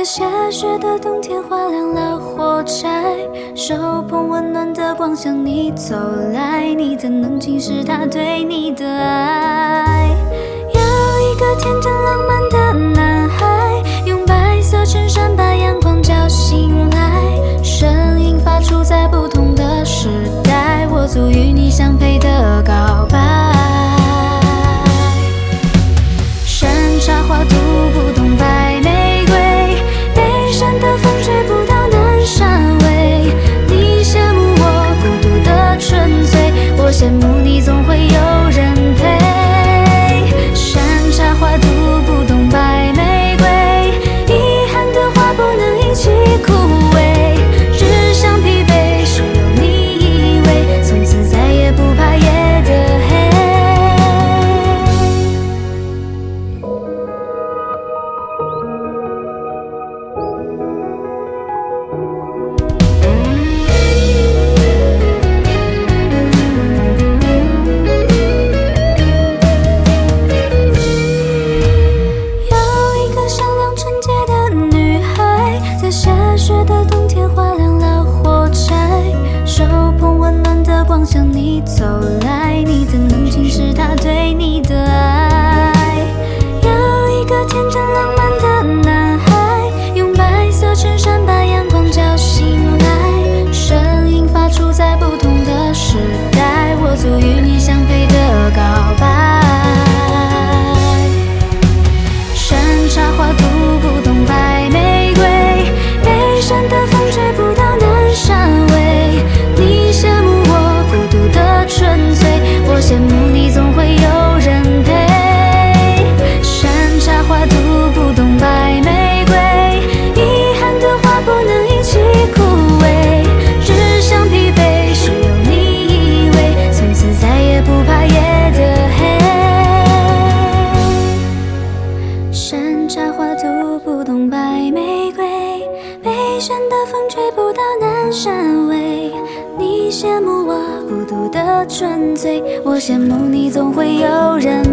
下雪的冬天，划亮了火柴，手捧温暖的光向你走来，你的冷静是他对你的爱。有一个天真浪漫的男孩，用白色衬衫把阳光叫醒来，声音发出在不同的时代，我足与你相配的告白。山茶花吐不动白玫瑰，北山的风吹不到南山尾，你羡慕我孤独的纯粹，我羡慕你总会有人陪。山茶花吐不动白玫瑰，遗憾的话不能一起枯萎，只想疲惫是有你依偎，从此再也不怕夜的黑。向你走来，你的冷静是他对你的爱。有一个天真浪漫的男孩，用白色衬衫把阳光叫醒来，声音发出在不同的时代，我足与你相配的告白。山茶花吐不动白玫瑰，北山的风吹不到南山尾，你羡慕纯粹，我羡慕你总会有人陪。山茶花吐不动白玫瑰，遗憾的话不能一起枯萎，只想疲惫是有你依偎，从此再也不怕夜的黑。山茶花吐不动白玫瑰，北山的风吹不到南山尾，你羡慕我孤独的纯粹，我羡慕你总会有人